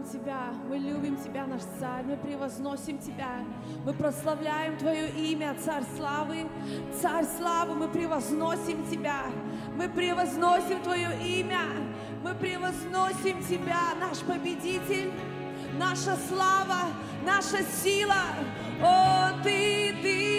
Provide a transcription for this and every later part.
Тебя, мы любим Тебя, наш Царь, мы превозносим Тебя, мы прославляем Твое имя, Царь славы, мы превозносим Тебя, мы превозносим Твое имя, мы превозносим Тебя, наш победитель, наша слава, наша сила. О, Ты,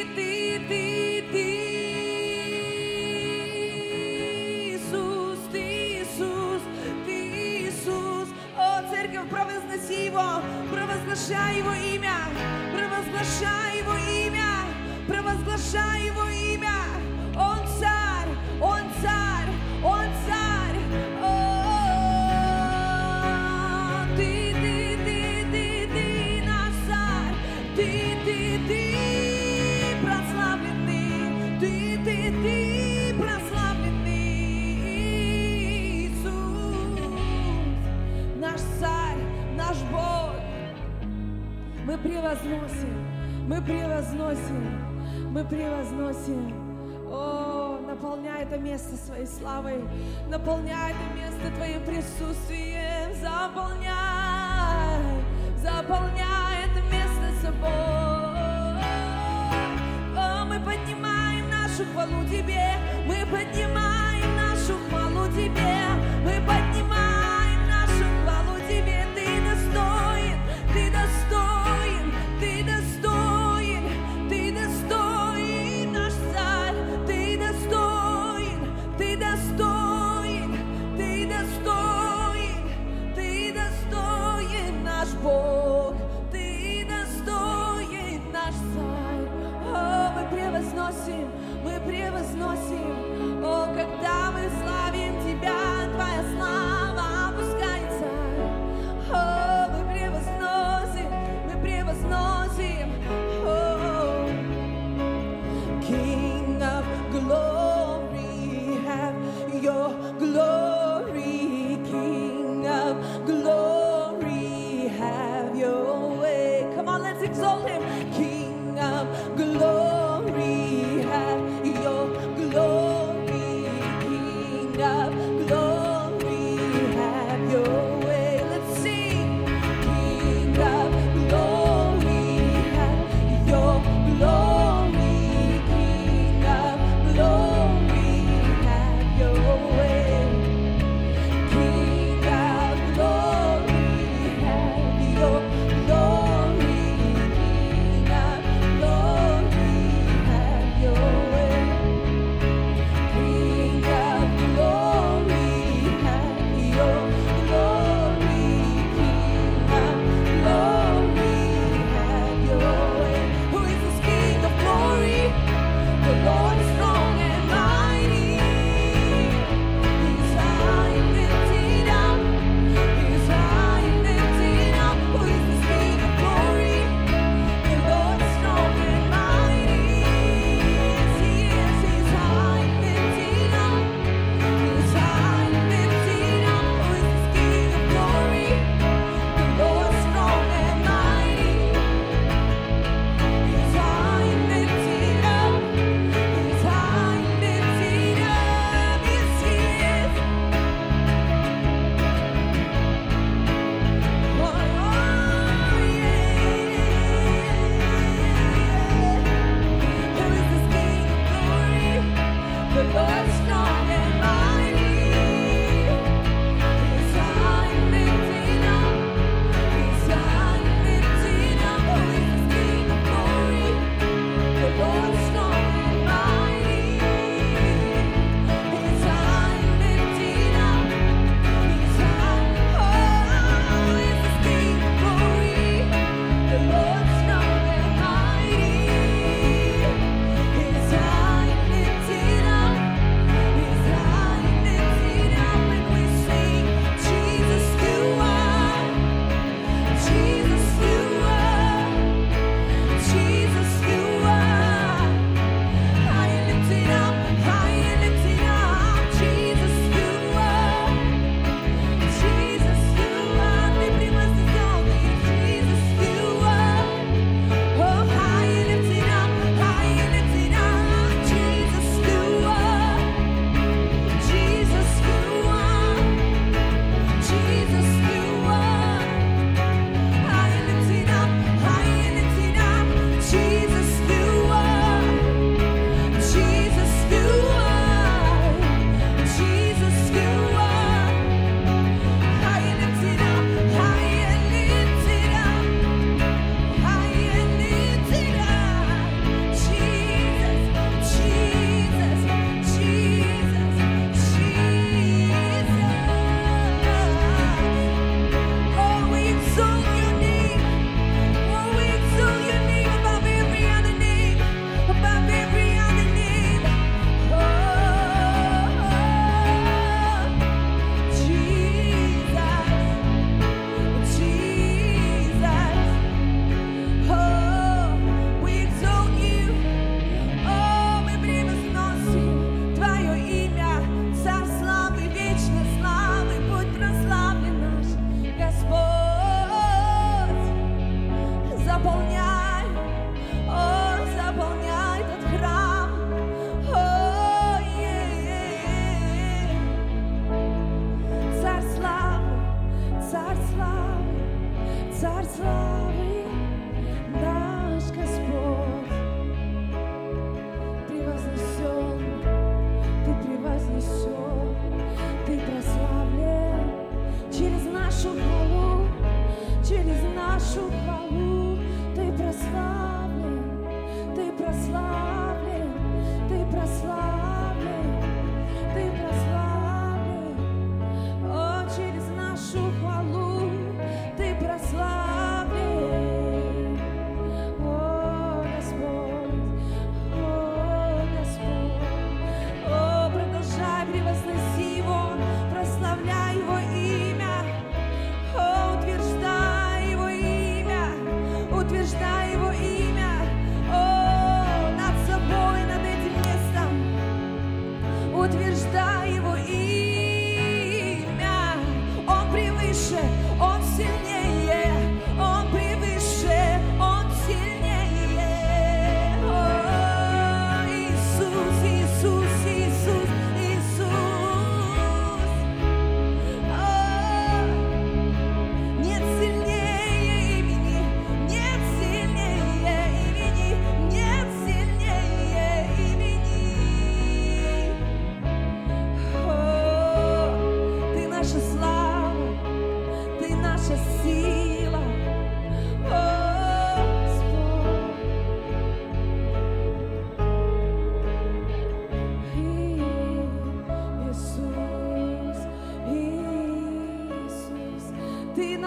Иисус, Ты, Иисус, Ты, Иисус. О, церковь, провозгласи Его, провозглашай Его имя, провозглашай Его имя, провозглашай Его имя. Он царь, Он царь, Он царь. О, Ты, наш царь, Ты прославленный, Ты прославленный, Иисус, наш царь, наш Бог. Мы превозносим, мы превозносим, мы превозносим. О, наполняй это место своей славой, наполняй это место Твоим присутствием, заполняй это место собой. О, мы поднимаем нашу хвалу Тебе, мы поднимаем нашу хвалу Тебе, мы поднимаем нашу хвалу Тебе. Ты достоин, Ты достоин, Ты достоин, Ты достоин, наш Царь, Ты достоин, Ты достоин, Ты достоин, Ты достоин, наш Бог, Ты достоин, наш Царь. О, мы превозносим, мы превозносим. О, когда мы славим Тебя, Твоя слава опускается. О, мы превозносим, мы превозносим. О, King of glory, have your glory. King of glory, have your way. Come on, let's exalt Him. King of glory, have your glory. King of glory, have your way. Let's sing. King of glory, have your glory. King of glory, have your way. King of glory, have your glory. King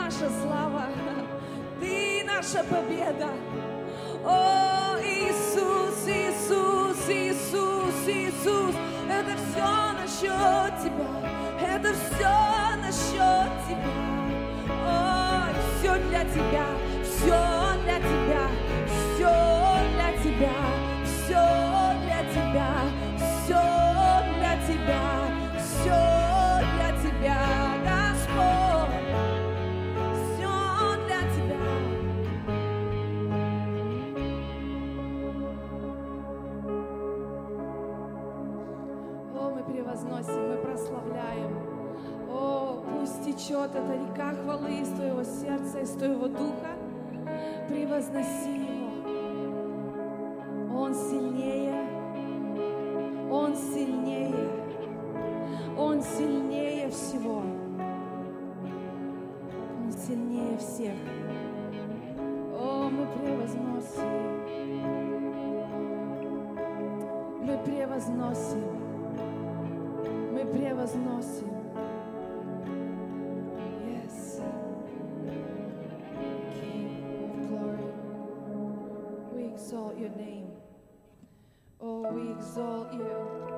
наша слава, Ты наша победа. О, Иисус, Иисус, Иисус, Иисус, это все насчет Тебя, это все насчет Тебя. О, все для Тебя, все для Тебя, все для Тебя, все для Тебя, все для Тебя, все для Тебя, Господь, все для Тебя. О, мы превозносим, мы прославляем. О, пусть течет эта река хвалы из Твоего сердца, из Твоего духа. Превозноси Его. Он сильнее, Он сильнее, Он сильнее всего. Он сильнее всех. О, мы превозносим. Мы превозносим. Мы превозносим. Yes. King of glory. We exalt your name. Oh, we exalt you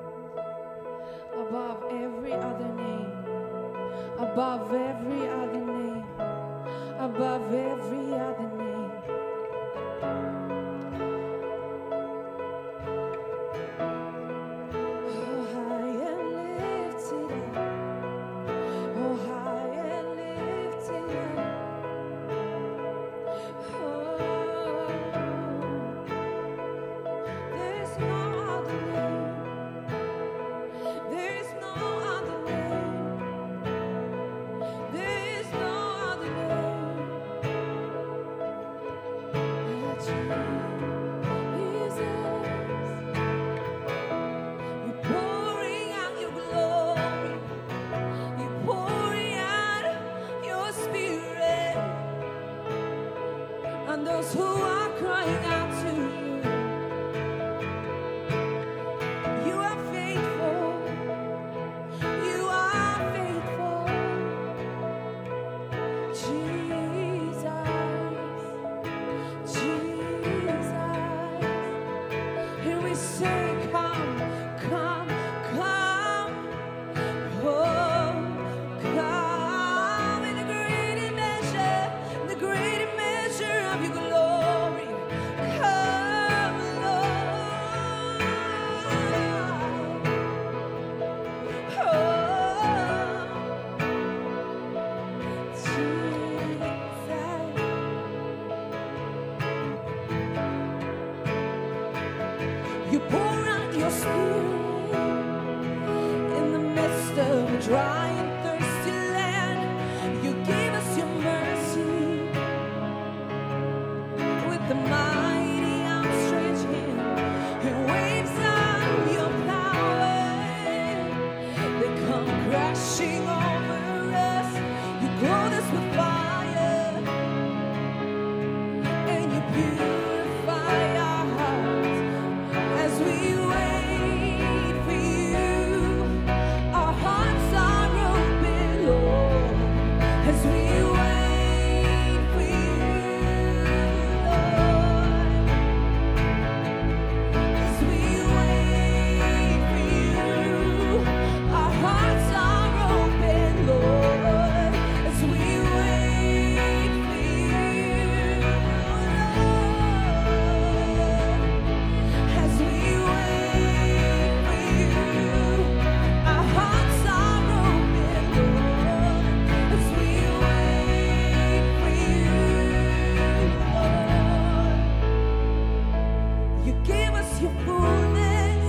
above every other name. Above every other name. Above every other name. Those who are crying out to you, you are faithful, you are faithful, Jesus, Jesus. Here we say, come, come, come, oh, come in the great measure, the great measure of your glory. Come, Lord. Oh, Jesus. You pour out your spirit in the midst of a dry and thirsty land. You gave us your mercy with the mighty outstretched hand. It waves of your power, they come crashing over us. You clothe us with fire, and you purify our hearts as we wait for you. Our hearts are open, Lord, as we wait for you, Lord. As we wait for you, our hearts are open, Lord. As we wait for you, Lord. As we wait for you, our hearts are open, Lord. As we wait for you, Lord. You gave us your fullness,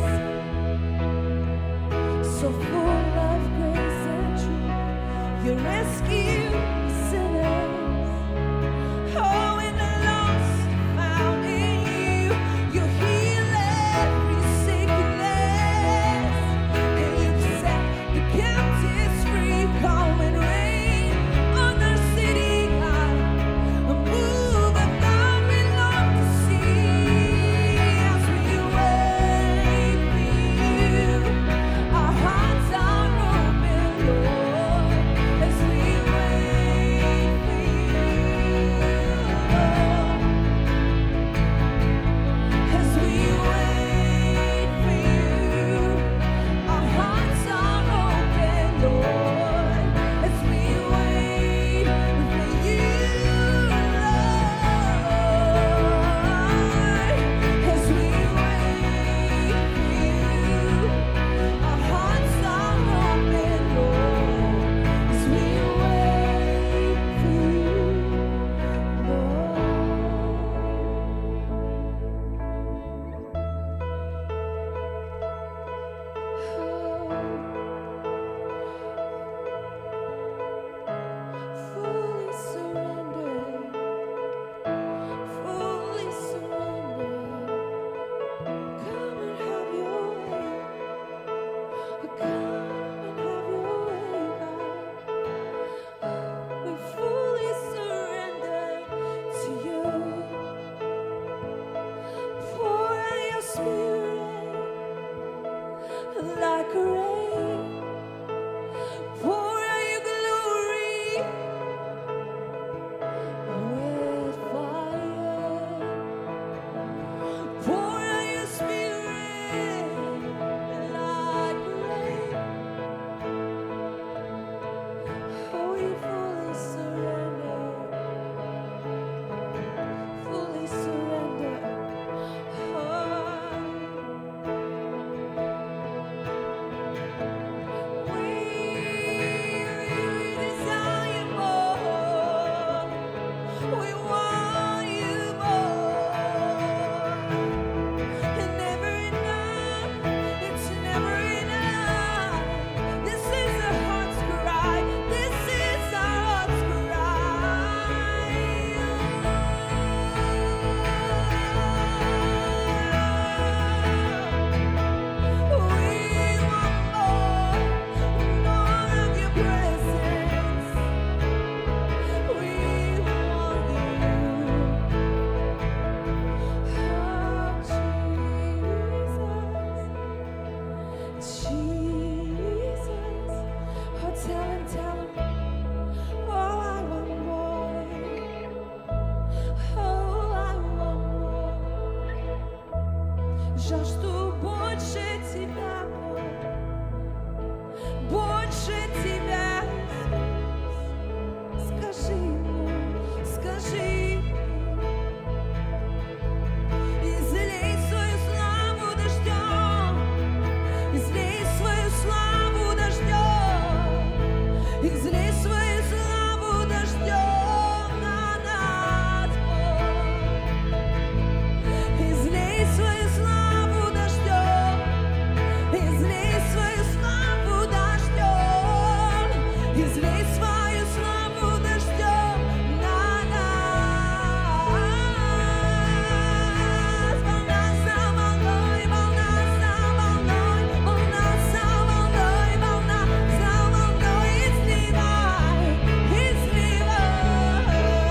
so full of grace and truth. You rescue sinners. Oh, and the lost found in you. You heal every sickness, and you set the captives free. Come and reign on our city, God. A move of God we long to see. As we wait for you, our hearts are open, Lord. As we wait жажду больше Тебя, больше Тебя. Скажи мне, скажи, излей свою славу дождем, излей свою славу дождем, излей свою славу дождем на нас, излей свою славу дождем, излей свою славу дождем, излей свою славу дождем на нас. Волна за волной, волна за волной, волна за волной, волна за волной, изливай, изливай.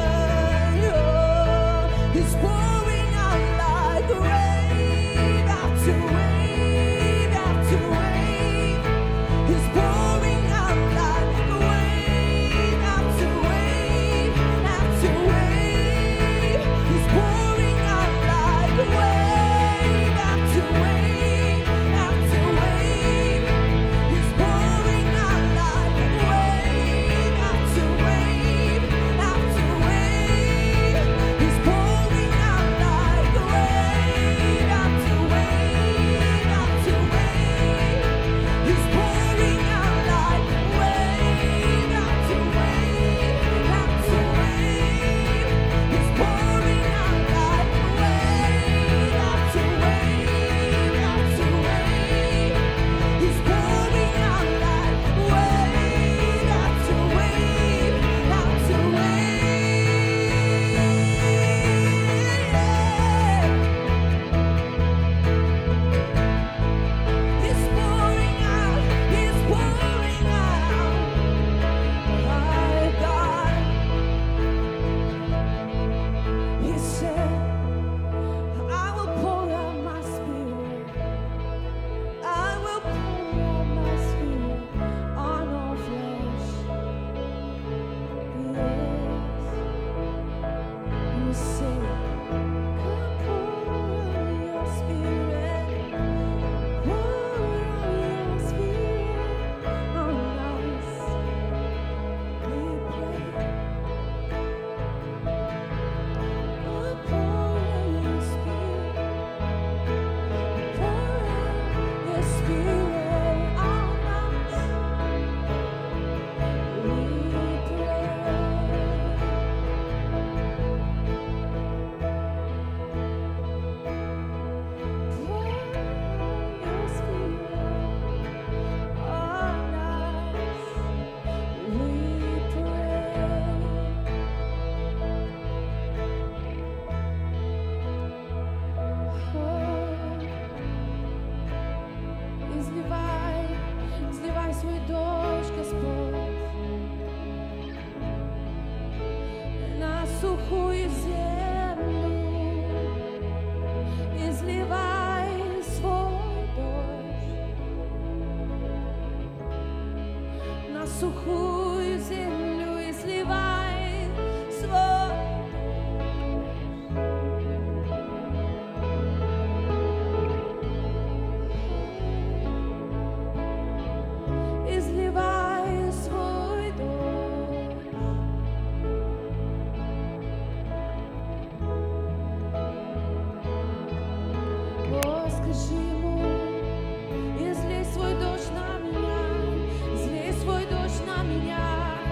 It's pouring out like wave after wave after wave. It's pouring out like wave after wave after wave. It's pouring out like wave after wave after wave. It's pouring out like wave after wave after wave. It's pouring out like wave after wave after wave. It's pouring out like wave after wave after wave. It's pouring out like wave after wave after wave. It's pouring out like wave after wave after wave. It's pouring out, it's pouring out. My God, He said, I will pour out my spirit. I will pour out my spirit on all flesh. Yes. You say, come pour out your spirit. Pour out your spirit on us. We pray. Pour out your spirit. Pour out your spirit on us. We pray. Pour out your spirit on us. We pray. Изливай, изливай свой дождь, Господь, на сухую землю. Изливай свой дождь на сухую землю. Изливай свой изливай свой дождь. О, скажи ему, излей свой дождь на меня, излей свой дождь на меня.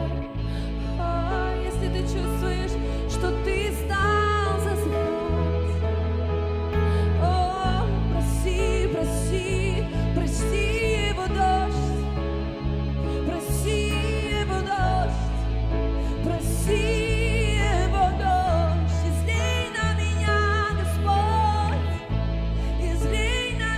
О, если ты чувствуешь, что ты стал засыпать, о, проси, проси, прости его дождь, проси его дождь, проси его дождь. Излей на меня, Господь, излей на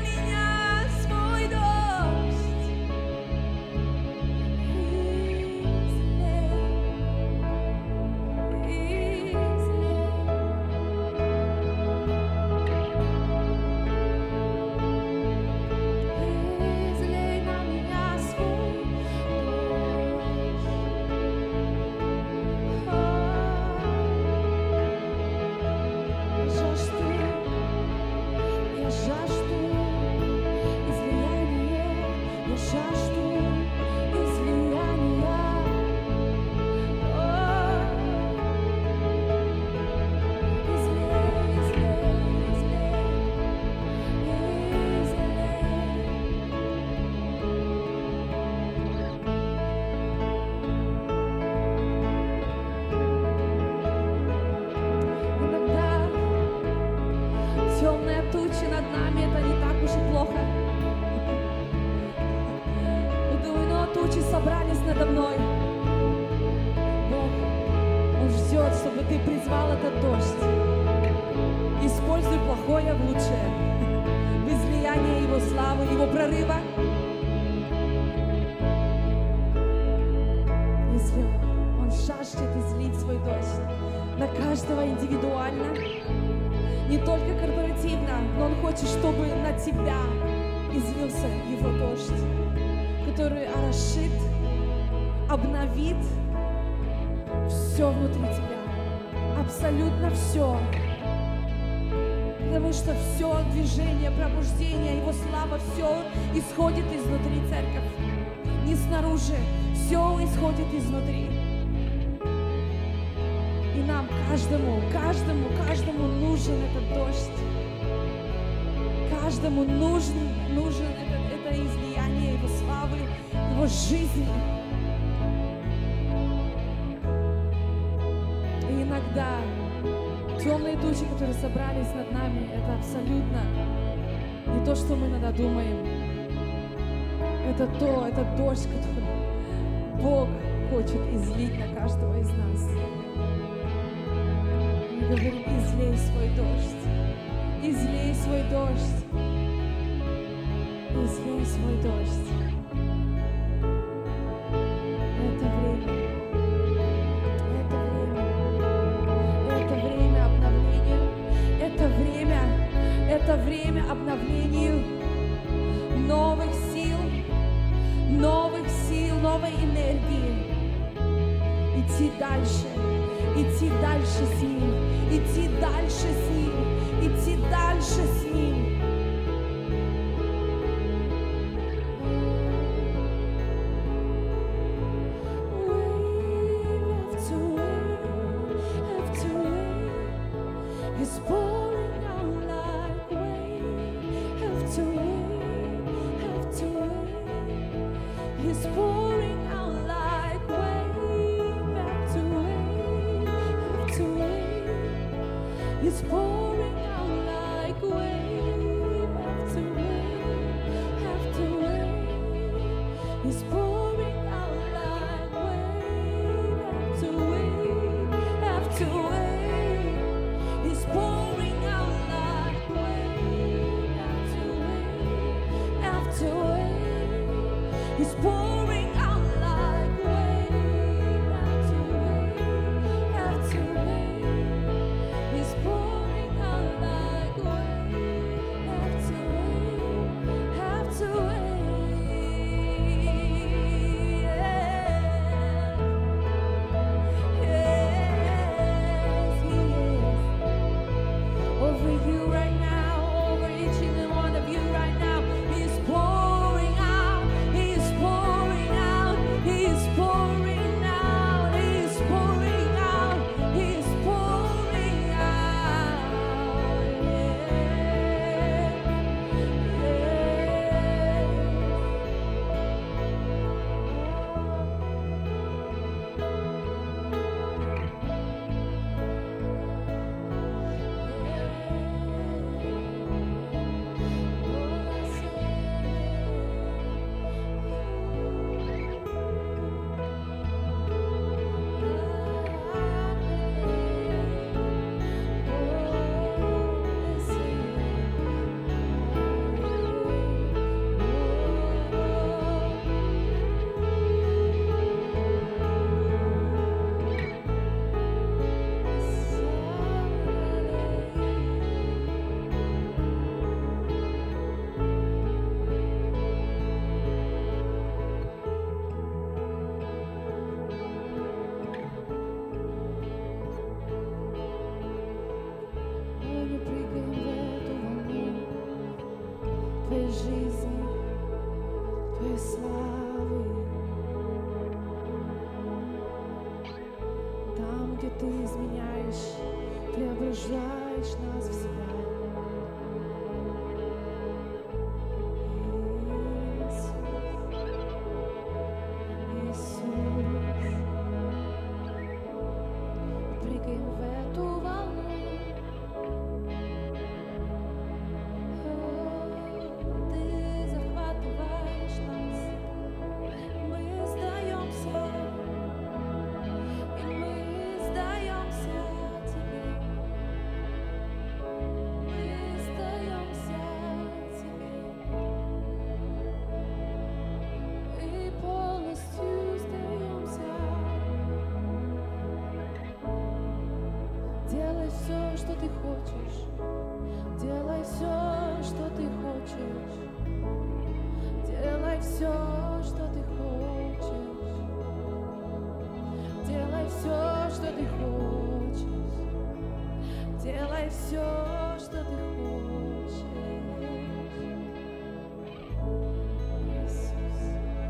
темные тучи над нами, это не так уж и плохо. Но тучи собрались надо мной. Бог, Он ждет, чтобы ты призвал этот дождь. Используй плохое в лучшее, в излияние Его славы, Его прорыва. Если Он жаждет излить свой дождь на каждого индивидуально, не только корпоративно, но Он хочет, чтобы на тебя излился Его дождь, который орошит, обновит все внутри тебя, абсолютно все. Потому что все движение, пробуждение, Его слава, все исходит изнутри, церковь, не снаружи, все исходит изнутри. И нам, каждому нужен этот дождь. Каждому нужен это излияние Его славы, Его жизни. И иногда темные тучи, которые собрались над нами, это абсолютно не то, что мы иногда думаем. Это дождь, который Бог хочет излить на каждого из нас. Мы говорим: излей свой дождь, излей свой дождь, излей свой дождь. Это время обновлению, это время обновлению новых сил, новой энергии. Идти дальше с Ним, идти дальше с Ним, идти дальше с Ним. Ты изменяешь, преображаешь нас в себя. Прыгаем в эту волну. хочешь. Делай все, что ты хочешь. Делай все, что ты хочешь. Делай все, что ты хочешь. Делай все, что ты хочешь. Иисус.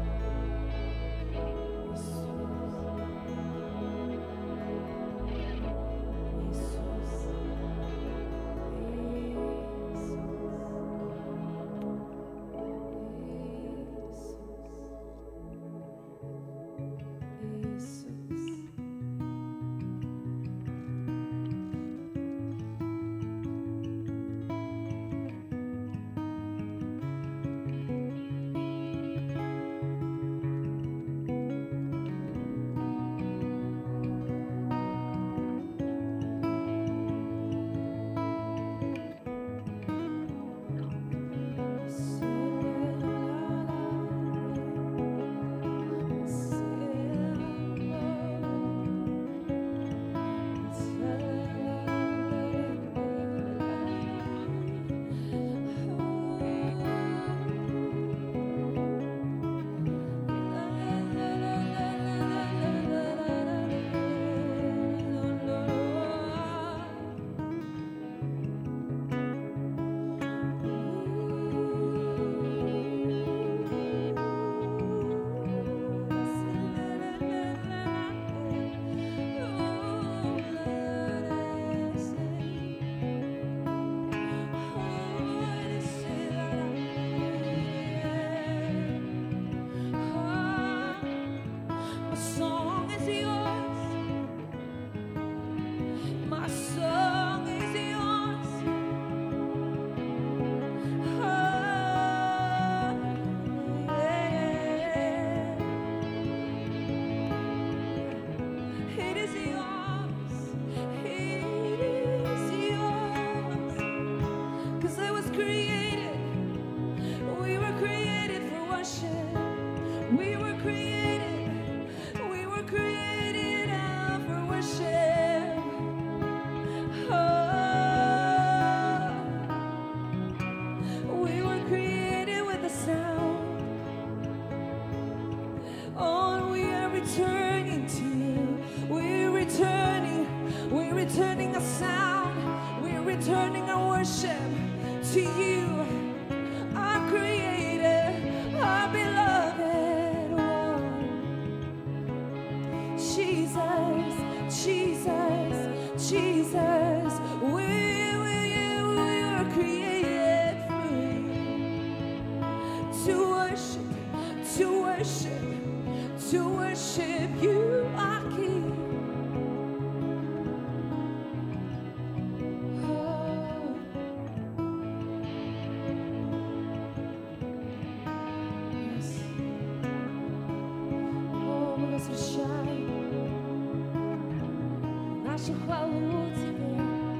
Returning a sound, we're returning our worship to you, our Creator, our beloved one. Jesus, Jesus, Jesus, we were created for you, to worship, to worship, to worship you, our King. Нашу хвалу Тебе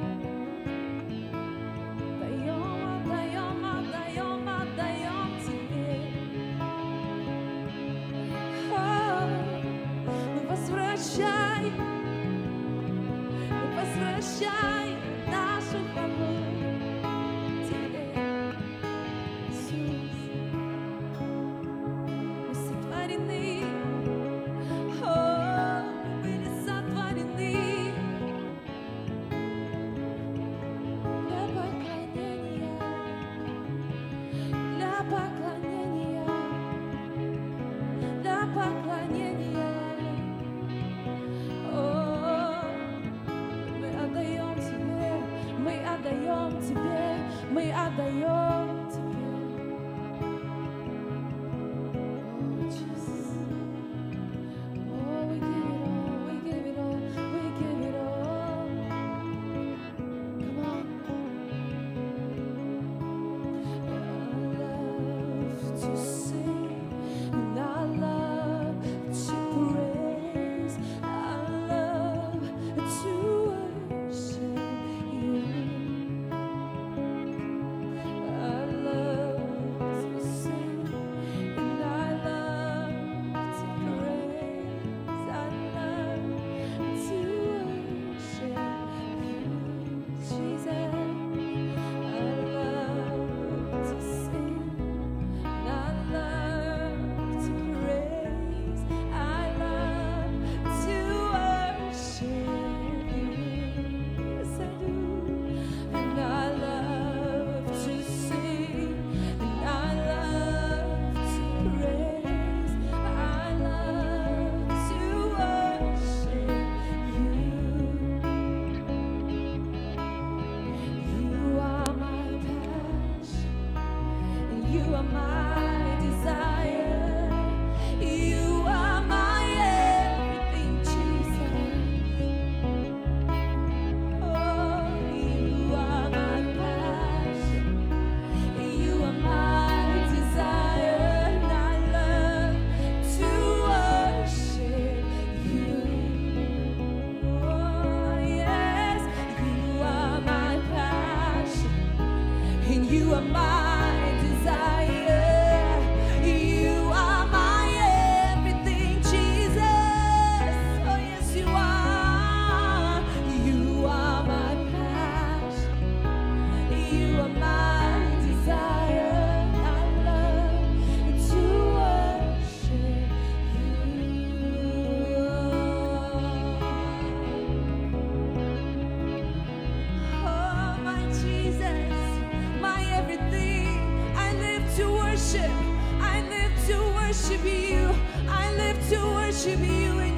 даем, отдаем, отдаем, отдаем Тебе. Мы возвращаем нашу хвалу Тебе, Иисус. Мы сотворены. Мы отдаем Тебе. Oh, Jesus. Oh, we give it all, we give it all, we give it all. Come on. I love to sing, and I love to praise, I love to worship You. are my desire. You are my everything, Jesus. Oh, you are my passion. You are my desire, and I love to worship you. Oh, yes, you are my passion, and you are my desire. You are my everything, Jesus. Oh, yes, you are. You are my passion. You are my desire. I love to worship you. Oh, my Jesus, my everything. I live to worship. I live to worship you. I live to worship you.